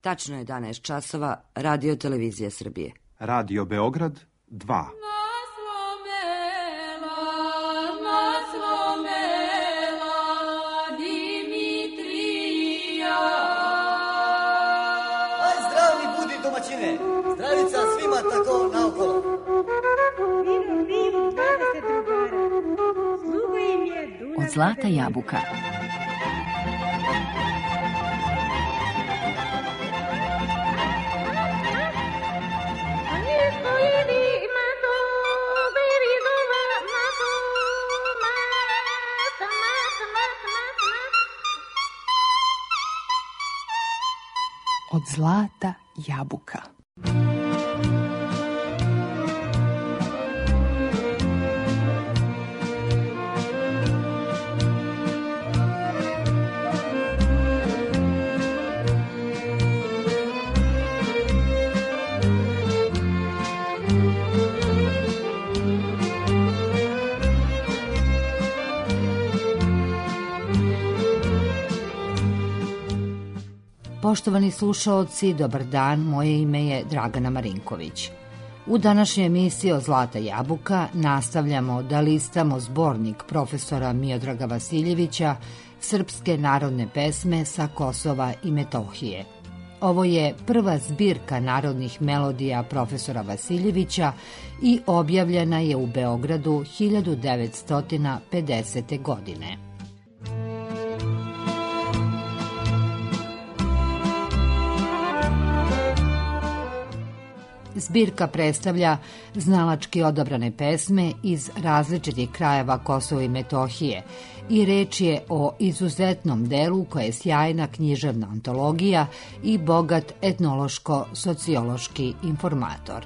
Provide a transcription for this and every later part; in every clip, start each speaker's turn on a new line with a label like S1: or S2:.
S1: Tačno je 11 časova, Radio Televizija Srbije.
S2: Radio Beograd 2.
S3: Zdravica svima tako naokolo.
S4: Od zlata jabuka. Od zlata jabuka.
S5: Poštovani slušaoci, dobar dan, moje ime je Dragana Marinković. U današnjoj emisiji od Zlata jabuka nastavljamo da listamo zbornik profesora Miodraga Vasiljevića, Srpske narodne pesme sa Kosova i Metohije. Ovo je prva zbirka narodnih melodija profesora Vasiljevića i objavljena je u Beogradu 1950. godine. Zbirka predstavlja znalački odabrane pesme iz različitih krajeva Kosova i Metohije i reč je o izuzetnom delu koje je sjajna književna antologija i bogat etnološko-sociološki informator.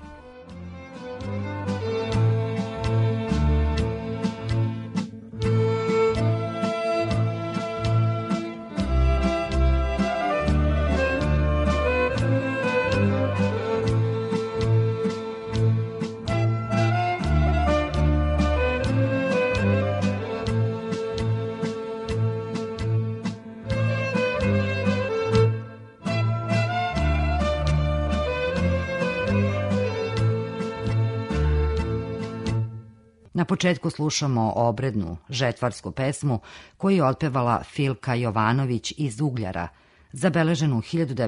S5: Na početku slušamo obrednu žetvarsku pesmu koju je otpevala Filka Jovanović iz Ugljara, zabeleženu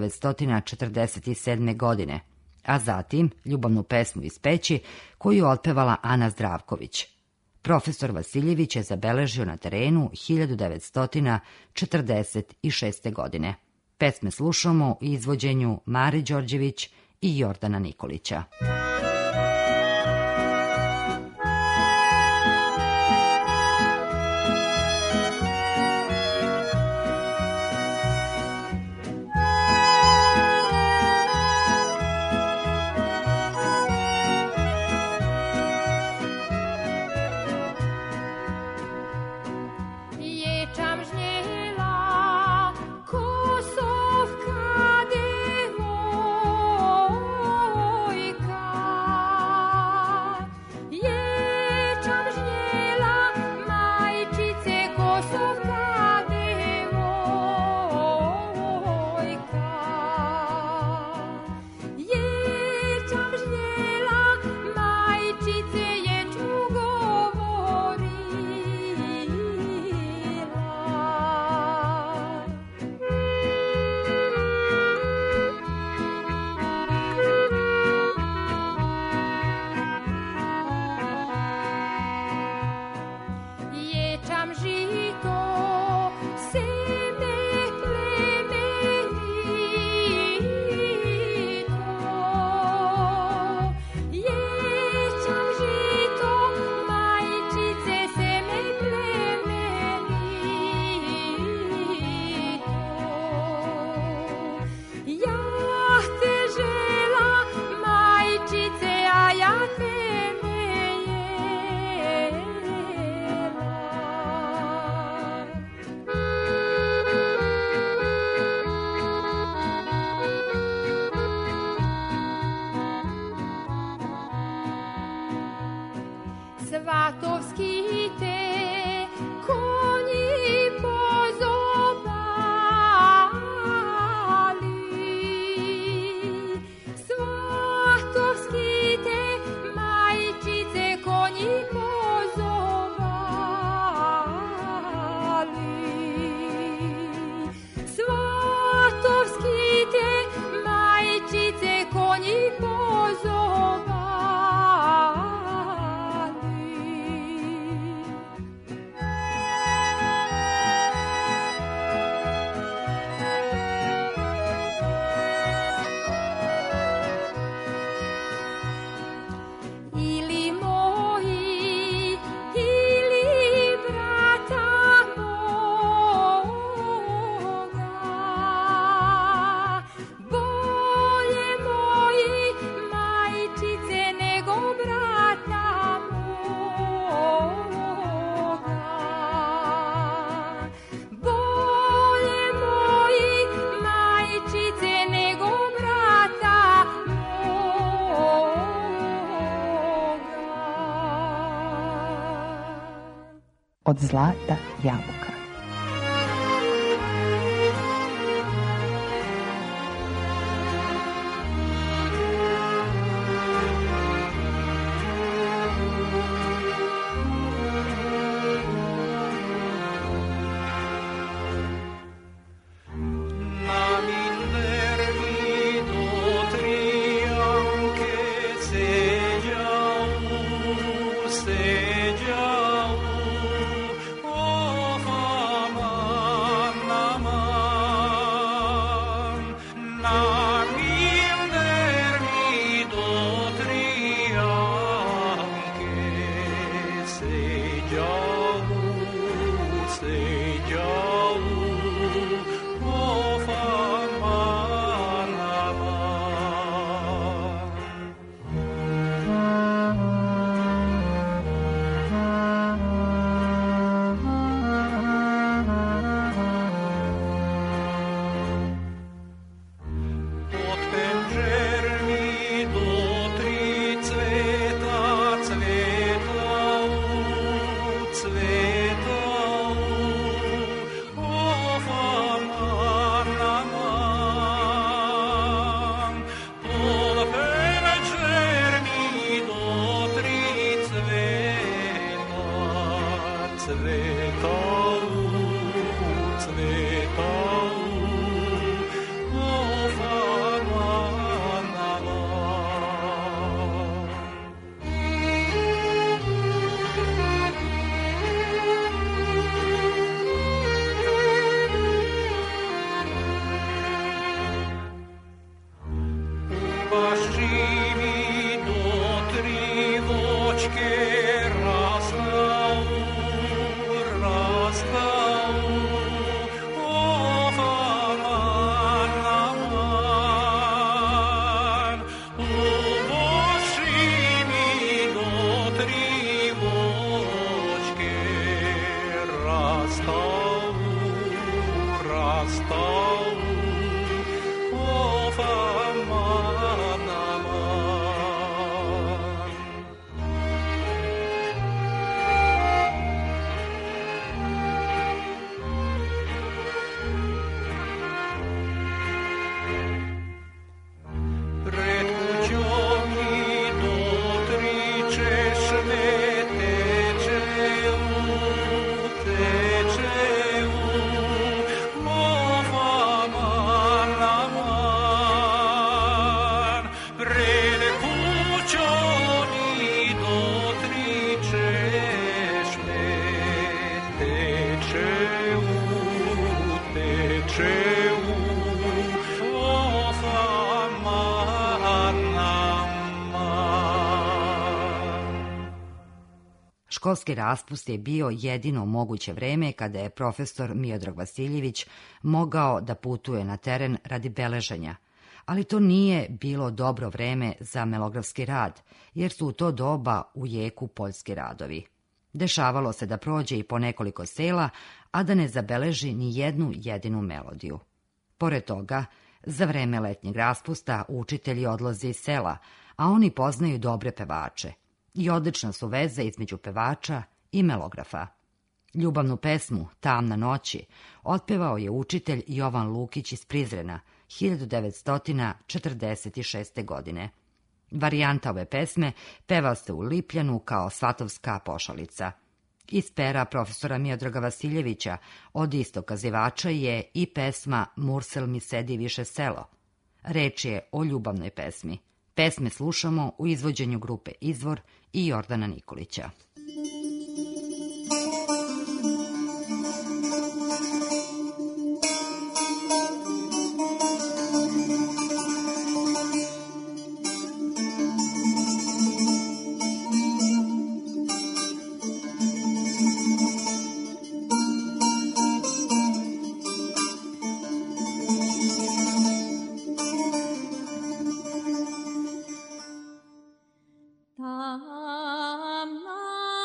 S5: 1947. godine, a zatim ljubavnu pesmu iz Peći koju je otpevala Ana Zdravković. Profesor Vasiljević je zabeležio na terenu 1946. godine. Pesme slušamo u izvođenju Mare Đorđević i Jordana Nikolića.
S6: Kosovka devojka
S4: od zlata jabuka.
S1: Školski raspust je bio jedino moguće vreme kada je profesor Miodrag Vasiljević mogao da putuje na teren radi beleženja, ali to nije bilo dobro vreme za melografski rad, jer su u to doba u jeku poljski radovi. Dešavalo se da prođe i po nekoliko sela, a da ne zabeleži ni jednu jedinu melodiju. Pored toga, za vreme letnjeg raspusta učitelji odlaze iz sela, a oni poznaju dobre pevače. I odlična su veza između pevača i melografa. Ljubavnu pesmu Tamna noći otpevao je učitelj Jovan Lukić iz Prizrena 1946. godine. Varijanta ove pesme peva se u Lipljanu kao svatovska pošalica. Iz pera profesora Miodraga Vasiljevića od istog kazivača je i pesma Mursel mi sedi više selo. Reč je o ljubavnoj pesmi. Pesme slušamo u izvođenju grupe Izvor i Jordana Nikolića.
S6: Tamna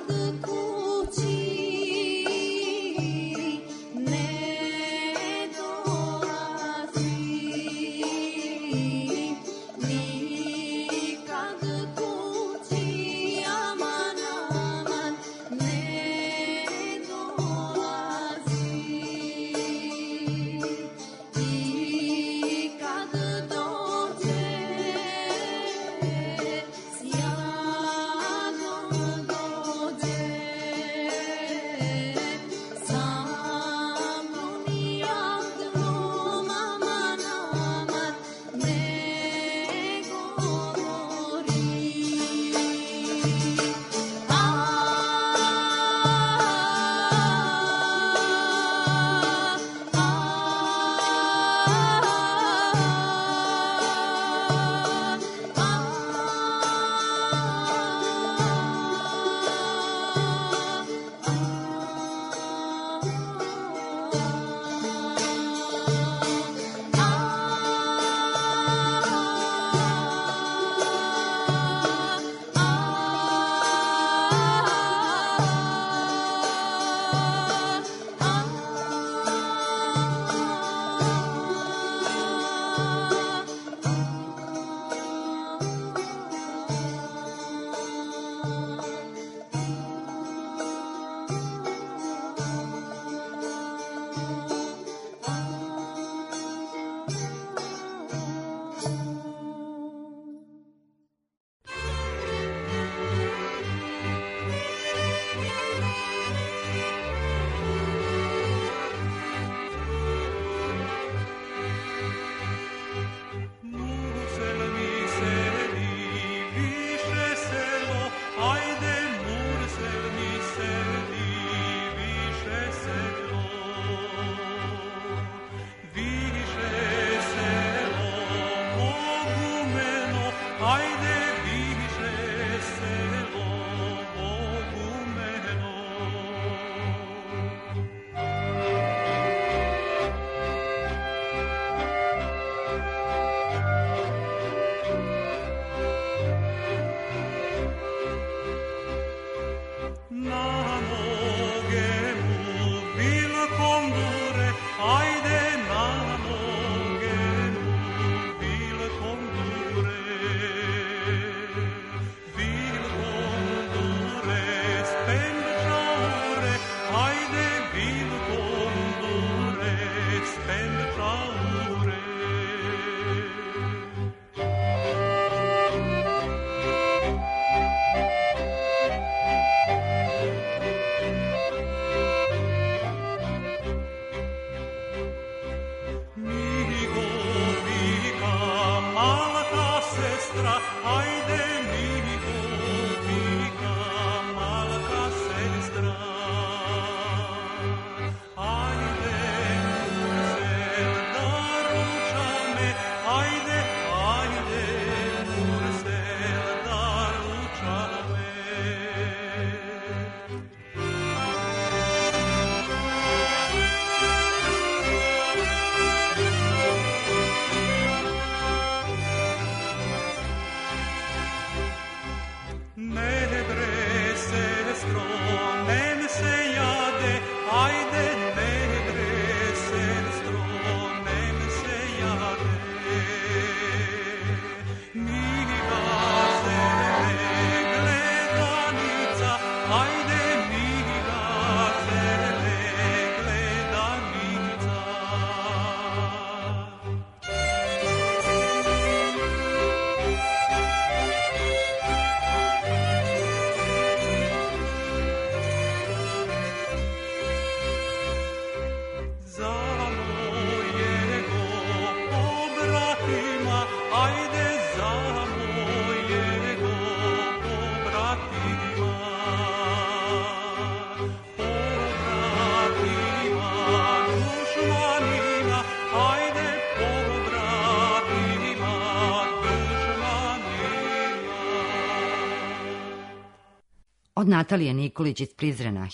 S1: Od Natalije Nikolić iz Prizrena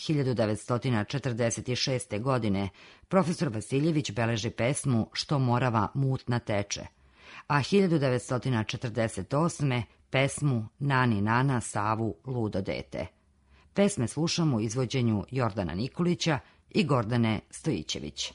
S1: 1946. godine profesor Vasiljević beleži pesmu Što Morava mutna teče, a 1948. pesmu Nani Nana Savu ludo dete. Pesme slušamo u izvođenju Jordana Nikolića i Gordane Stojićević.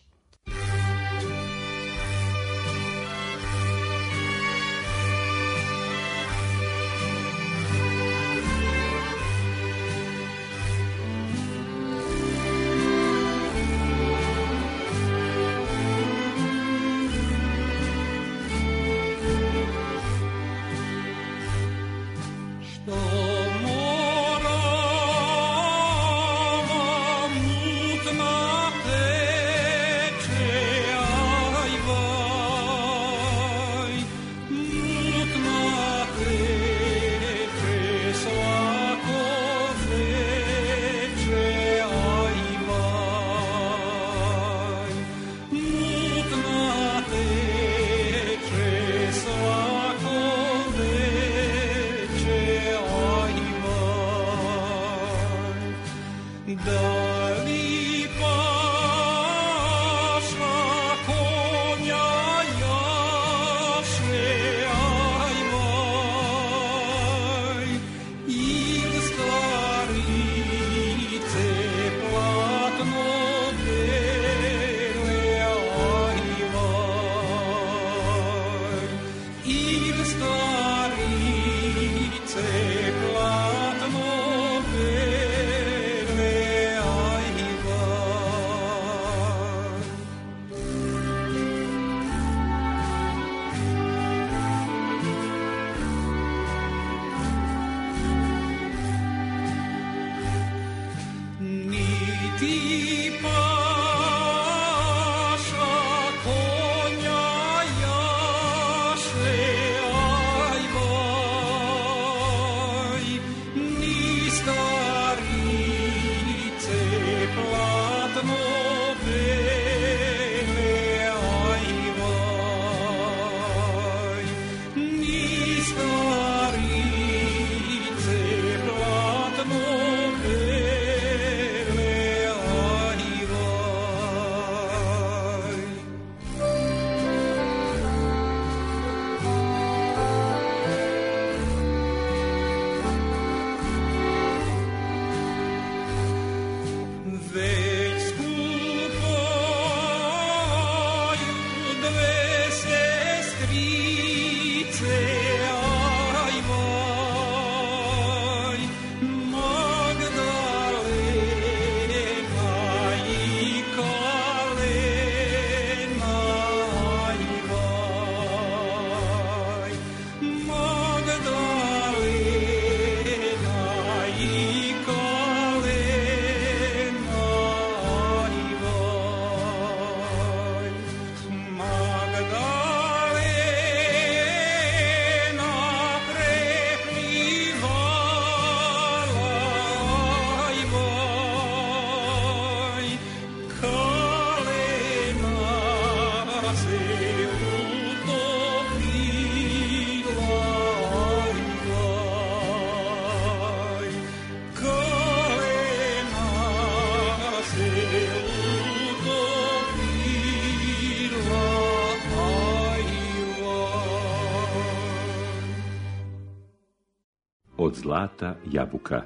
S6: Od zlata jabuka.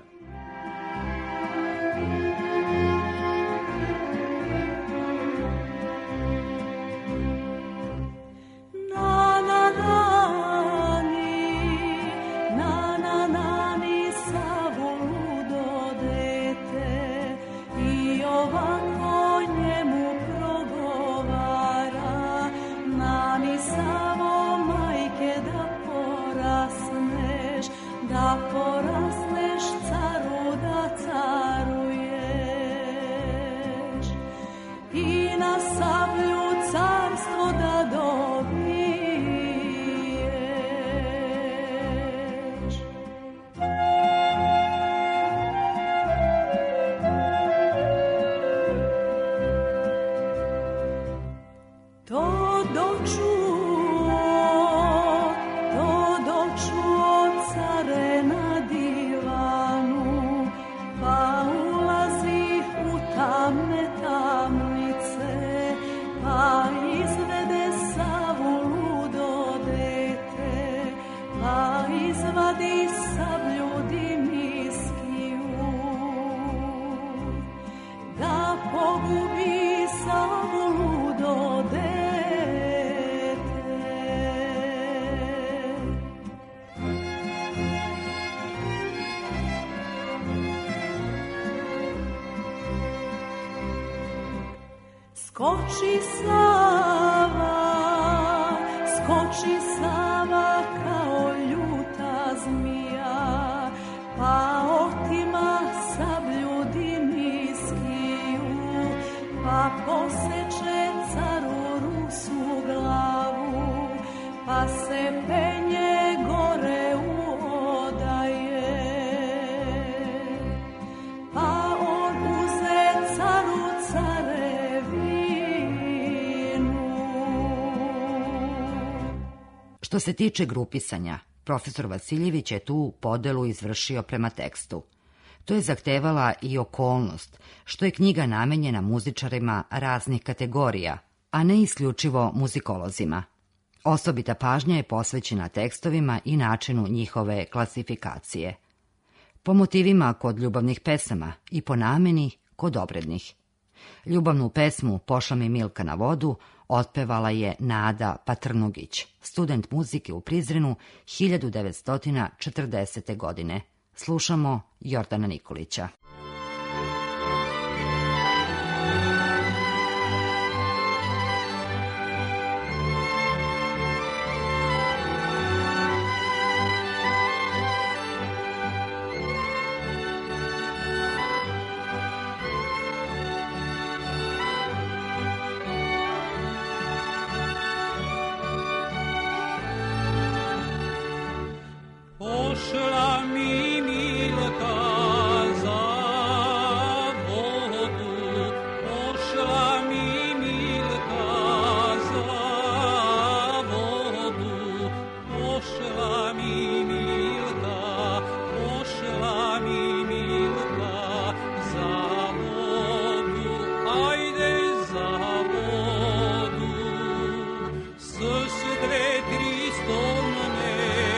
S7: Da porasneš caru da caruje. Skoči Sava kao ljuta zmija, pa otima sablju dimiskiju, pa poseče caru Rusu glavu, pa se penje gore u odaje, pa on uze caru
S1: Što se tiče grupisanja, profesor Vasiljević je tu podelu izvršio prema tekstu. To je zahtevala i okolnost, što je knjiga namenjena muzičarima raznih kategorija, a ne isključivo muzikolozima. Osobita pažnja je posvećena tekstovima i načinu njihove klasifikacije. Po motivima kod ljubavnih pesama i po nameni kod obrednih. Ljubavnu pesmu Pošla mi Milka na vodu otpevala je Nada Patrnugić, student muzike u Prizrenu 1940. godine. Slušamo Jordana Nikolića.
S8: Pošla mi Milka za vodu, pošla mi Milka za vodu, pošla mi Milka, pošla mi Milka za vodu, ajde za vodu, s dve tri stolne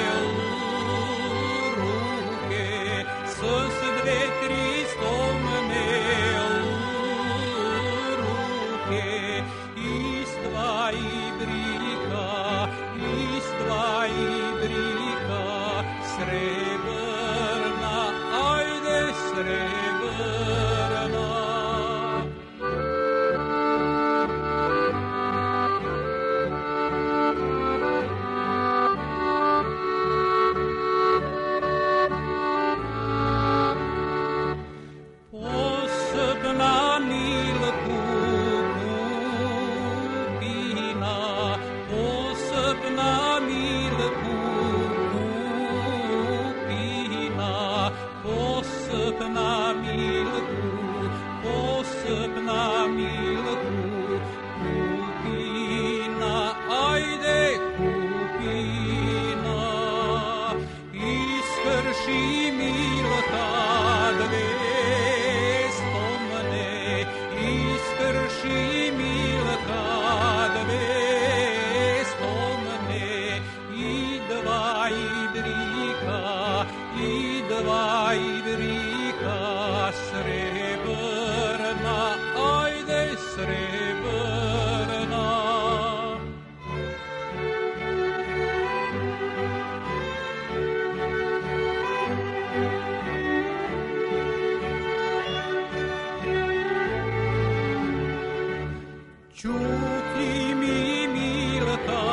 S8: Čuti mi Milka,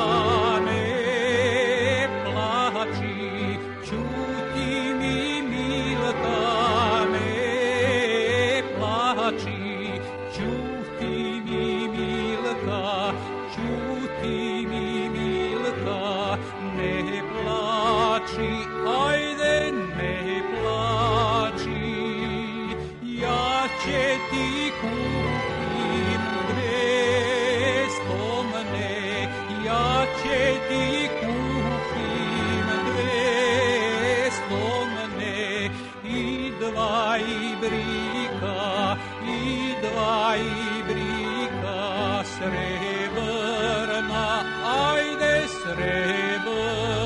S8: ne plači, čuti mi Milka, ne plači, čuti mi Milka, čuti mi Milka, ne plači, ajde ne plači, ja će ti kupim dve spomne, ja će ti kupim dve spomne, i dva ibrika, i dva ibrika srebrna, ajde srebrna.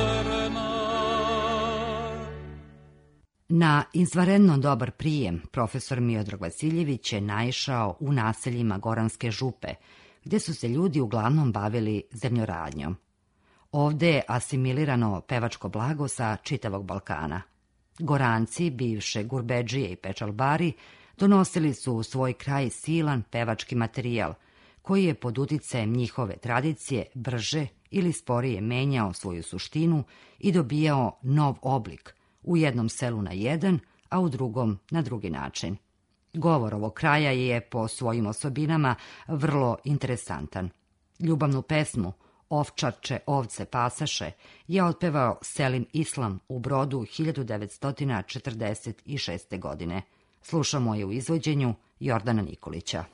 S1: Na izvanredno dobar prijem profesor Miodrag Vasiljević je naišao u naseljima Goranske župe, gdje su se ljudi uglavnom bavili zemljoradnjom. Ovde je asimilirano pevačko blago sa čitavog Balkana. Goranci, bivše gurbedžije i pečalbari, donosili su u svoj kraj silan pevački materijal, koji je pod uticajem njihove tradicije brže ili sporije menjao svoju suštinu i dobijao nov oblik, u jednom selu na jedan, a u drugom na drugi način. Govor ovog kraja je po svojim osobinama vrlo interesantan. Ljubavnu pesmu Ovčarče, ovce pasaše je otpevao Selim Islam u Brodu 1946. godine. Slušamo je u izvođenju Jordana Nikolića.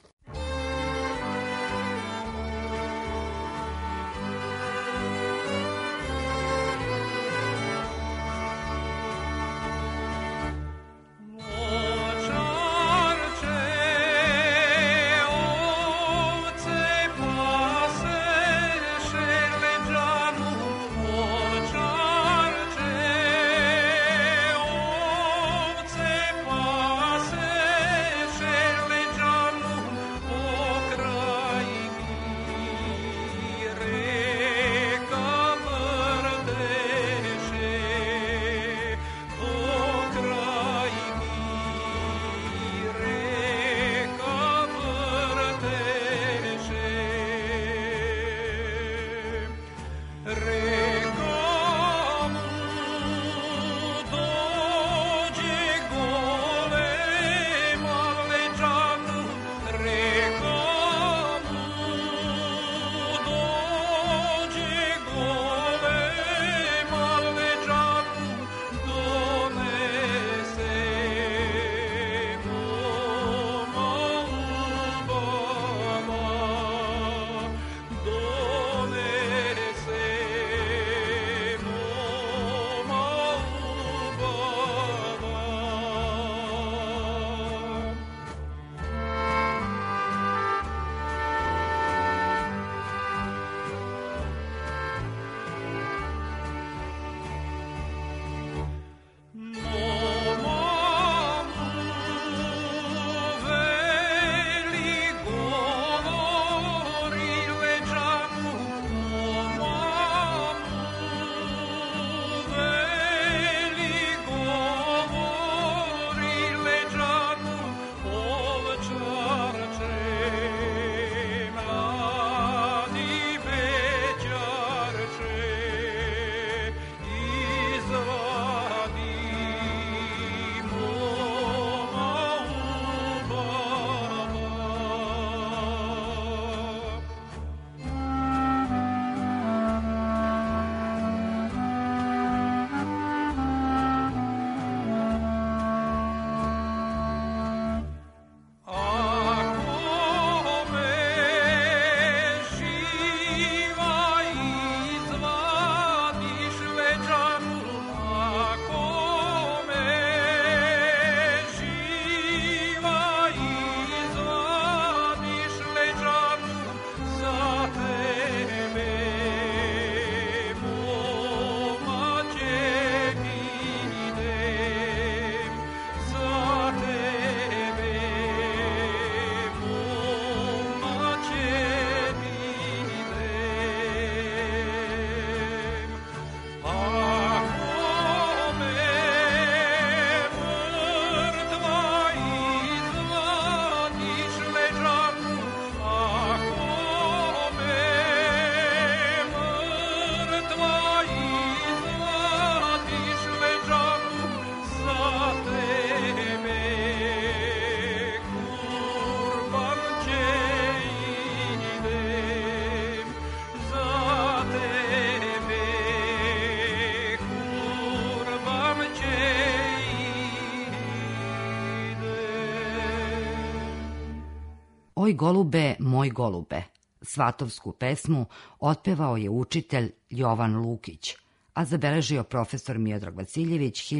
S1: Oj golube, moj golube, svatovsku pesmu otpevao je učitelj Jovan Lukić, a zabeležio profesor Miodrag Vasiljević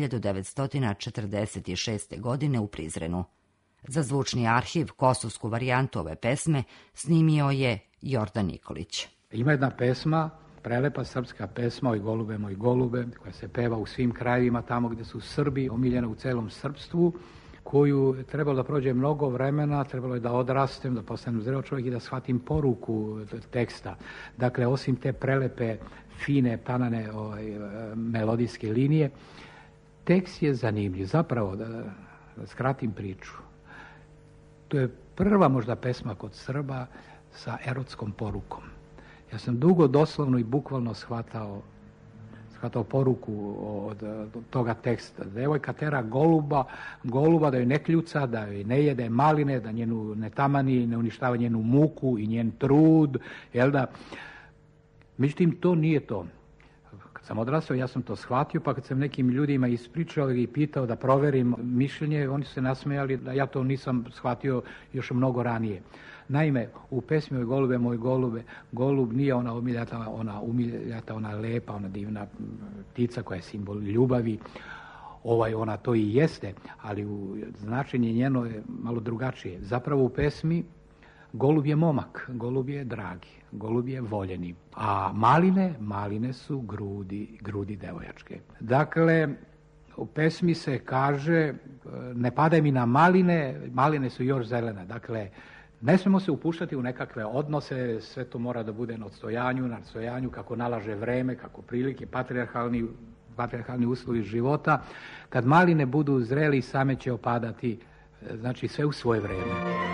S1: 1946. godine u Prizrenu. Za zvučni arhiv kosovsku varijantu ove pesme snimio je Jordan Nikolić.
S9: Ima jedna pesma, prelepa srpska pesma Oj golube, moj golube, koja se peva u svim krajevima tamo gdje su Srbi, omiljena u celom srpstvu, koju trebalo da prođe mnogo vremena, trebalo je da odrastem, da postanem zreo čovjek i da shvatim poruku teksta. Dakle, osim te prelepe, fine, tanane melodijske linije, tekst je zanimljiv. Zapravo, da skratim priču, to je prva možda pesma kod Srba sa erotskom porukom. Ja sam dugo doslovno i bukvalno shvatao poruku od toga teksta. Devojka tera goluba da joj ne kljuca, da joj ne jede maline, da njenu ne tamani, ne uništava njenu muku i njen trud, jel da? Međutim, to nije to. Kad sam odrastao, ja sam to shvatio, pa kad sam nekim ljudima ispričao i pitao da proverim mišljenje, oni su se nasmejali da ja to nisam shvatio još mnogo ranije. Naime, u pesmi Oj golube, moj golube, golub nije ona umiljata, ona lepa, ona divna ptica koja je simbol ljubavi. Ona to i jeste, ali značenje njeno je malo drugačije. Zapravo u pesmi golub je momak, golub je dragi, golub je voljeni, a maline su grudi devojačke. Dakle, u pesmi se kaže ne padaj mi na maline su još zelene. Dakle, ne smemo se upuštati u nekakve odnose, sve to mora da bude na odstojanju, kako nalaže vreme, kako prilike, patrijarhalni uslovi života. Kad maline budu zreli, same će opadati, znači sve u svoje vreme.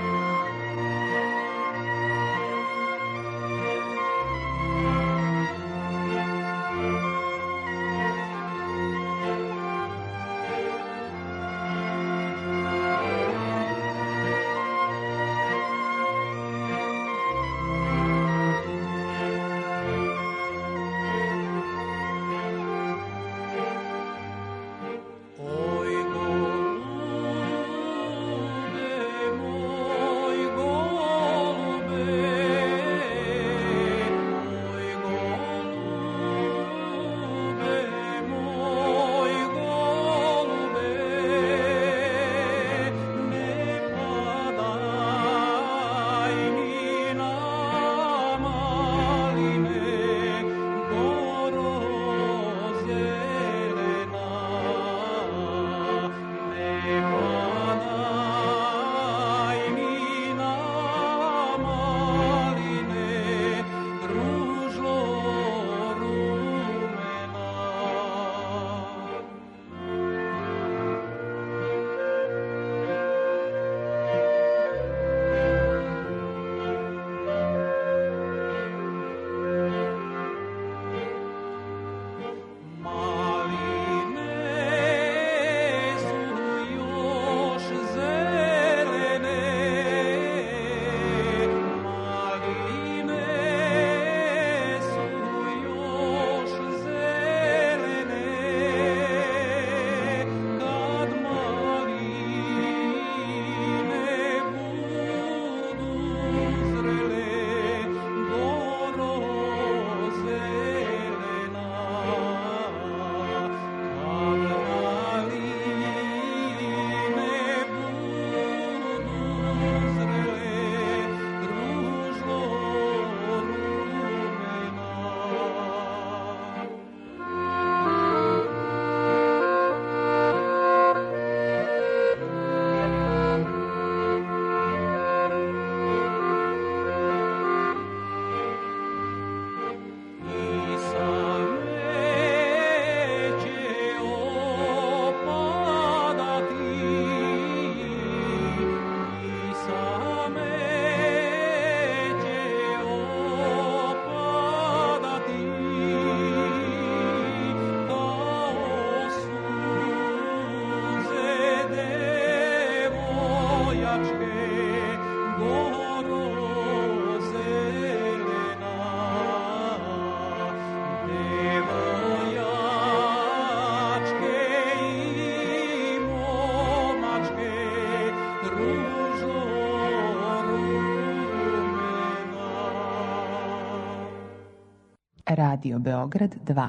S4: Radio Beograd 2.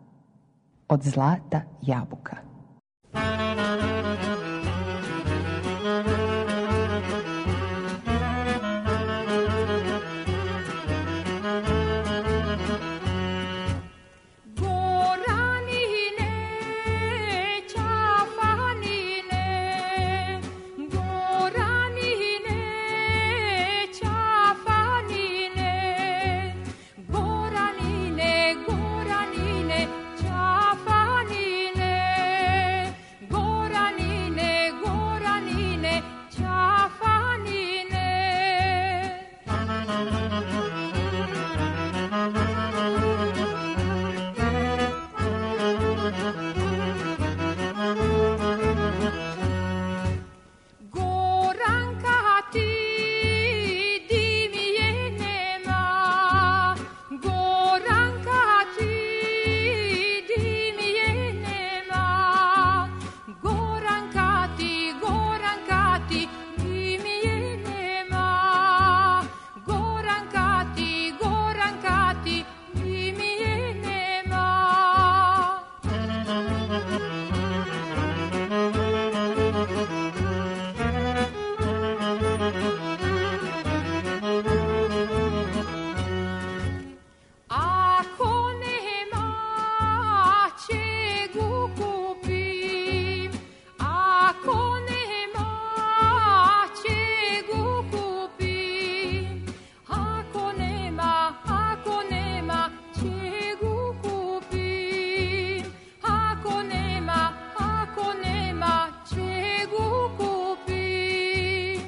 S4: Od zlata jabuka.
S7: Goranine, Kati, ni mi je nema. Goran Kati, ni mi je nema. Ako nema, čegu kupim. Ako nema, čegu kupim. Ako nema, čegu kupim. Ako nema, čegu kupim.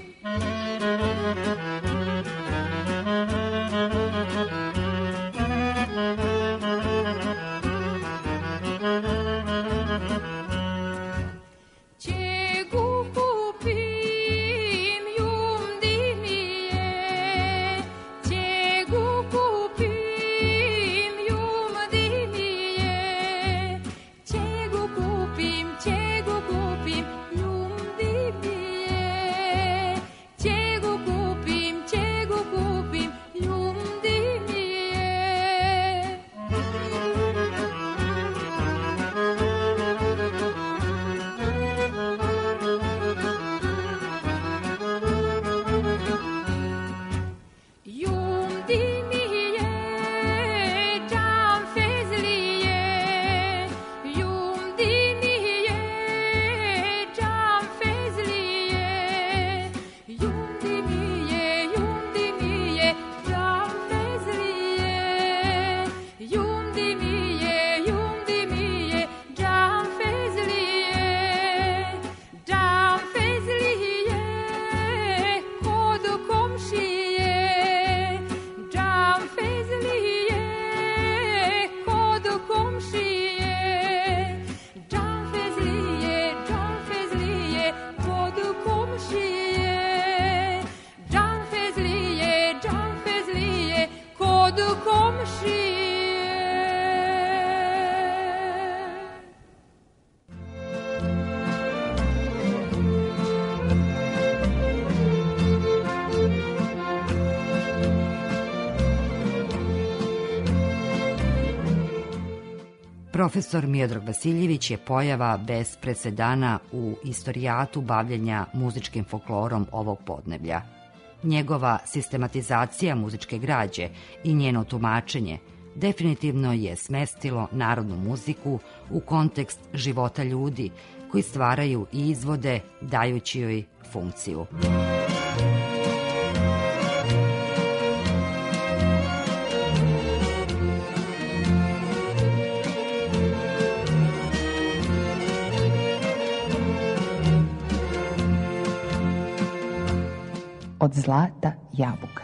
S7: Čegu kupim, jumdi mi je. Čegu kupim, jumdi mi je. Čegu kupim, jumdi mi je. Čegu kupim, jumdi mi je. Jumdi mi je, džam fezlije. Jumdi mi je, džam fezlije. Jumdi mi je, džam fezlije. Jumdi mi je, džam fezlije. Džam fezlije, kod komšije. Džam fezlije, kod komšije. Džam fezlije, kod komšije. Džam fezlije, kod komšije.
S1: Profesor Miodrag Vasiljević je pojava bez presedana u istorijatu bavljenja muzičkim folklorom ovog podneblja. Njegova sistematizacija muzičke građe i njeno tumačenje definitivno je smestilo narodnu muziku u kontekst života ljudi koji stvaraju i izvode dajući joj funkciju.
S4: Od zlata jabuka.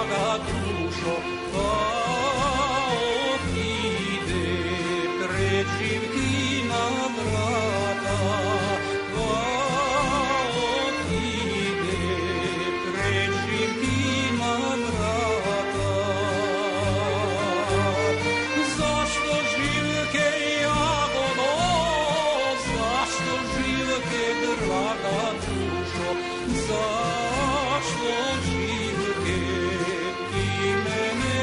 S8: draga dušo, ide preživki na vrata, ide preživki na vrata. Zašto živke jagodo, zašto živke draga dušo, zašto živke ti mene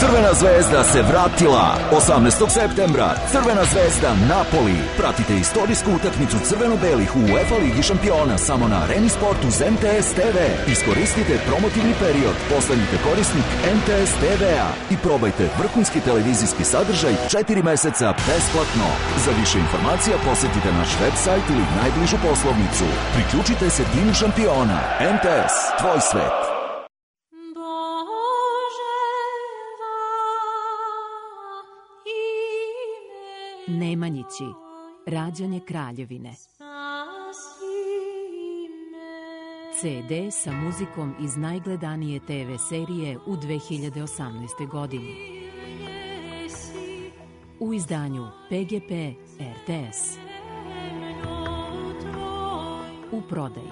S10: Crvena zvezda se vratila. 18. septembra Crvena zvezda Napoli. Pratite istorijsku utakmicu crveno-belih u UEFA Ligi šampiona samo na Areni Sport uz MTS TV. Iskoristite promotivni period. Postanite korisnik MTS TV-a i probajte vrhunski televizijski sadržaj 4 meseca besplatno. Za više informacija posjetite naš website ili najbližu poslovnicu. Priključite se timu šampiona. MTS, tvoj svet.
S11: Nemanjići, rađanje kraljevine. CD sa muzikom iz najgledanije TV serije u 2018. godini. U izdanju PGP RTS. U prodaji.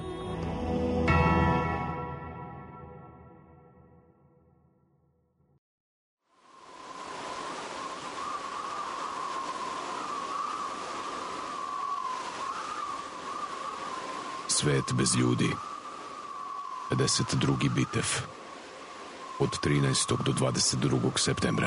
S12: Svet bez ljudi. 52. bitev. Od 13. do 22. septembra.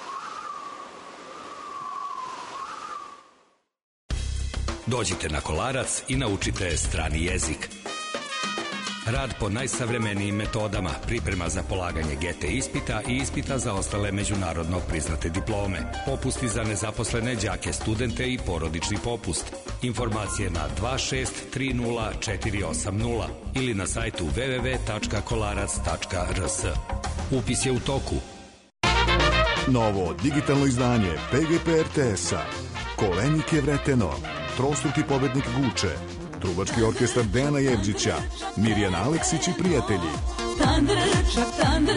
S13: Dođite na Kolarac i naučite strani jezik. Rad po najsavremenijim metodama, priprema za polaganje GT ispita i ispita za ostale međunarodno priznate diplome, popusti za nezaposlene đake, studente i porodični popust. Informacije na 2630 ili na sajtu www.kolarac.rs. Upis je u toku.
S14: Novo digitalno izdanje PGP RTS-a. Kolenik je vreteno. Trostruki pobednik Guče. Trubački orkestar Dejana Jevđića, Mirjana Aleksić i prijatelji.
S15: Tandrčak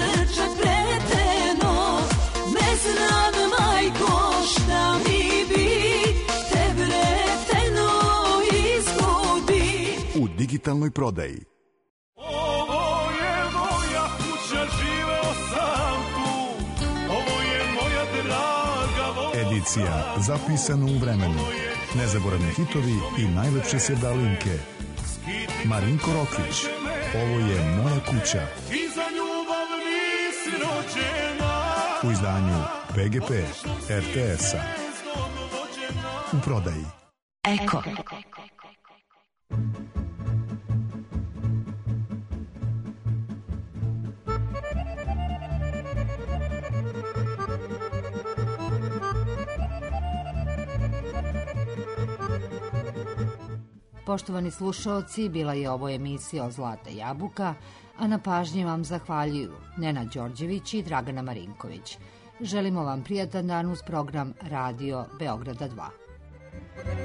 S15: preteno, ne znam majko šta mi bi, te vreteno izgubi.
S14: U digitalnoj prodaji.
S8: Ovo je moja kuća, živeo sam tu, ovo je moja draga voda.
S14: Edicija zapisana u vremenu. Nezaboravni hitovi i najlepše sjedalinke. Marinko Rokvić, ovo je moja kuća.
S8: I za ljubav nisi rođena.
S14: U izdanju PGP RTS-a. U prodaji.
S11: Eko.
S5: Poštovani slušaoci, bila je ovo emisija o Zlata jabuka, a na pažnji vam zahvaljuju Nenad Đorđević i Dragana Marinković. Želimo vam prijatan dan uz program Radio Beograda 2.